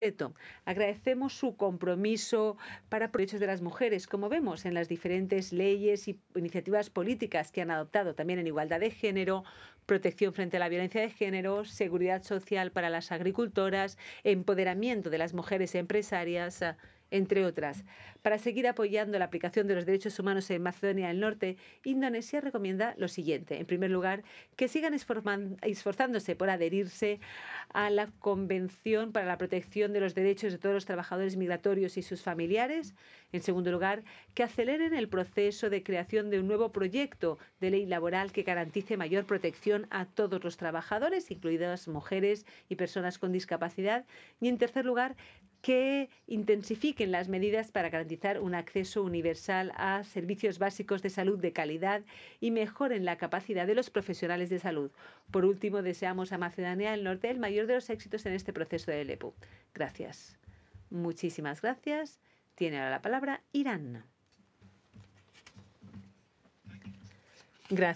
Agradecemos su compromiso para los derechos de las mujeres, como vemos en las diferentes leyes y iniciativas políticas que han adoptado, también en igualdad de género, protección frente a la violencia de género, seguridad social para las agricultoras, empoderamiento de las mujeres empresarias, entre otras. Para seguir apoyando la aplicación de los derechos humanos en Macedonia del Norte, Indonesia recomienda lo siguiente. En primer lugar, que sigan esforzándose por adherirse a la Convención para la Protección de los Derechos de todos los Trabajadores Migratorios y sus familiares. En segundo lugar, que aceleren el proceso de creación de un nuevo proyecto de ley laboral que garantice mayor protección a todos los trabajadores, incluidas mujeres y personas con discapacidad. Y en tercer lugar, que intensifiquen las medidas para garantizar un acceso universal a servicios básicos de salud de calidad y mejoren la capacidad de los profesionales de salud. Por último, deseamos a Macedonia del Norte el mayor de los éxitos en este proceso de EPU. Gracias. Muchísimas gracias. Tiene ahora la palabra Irán. Gracias.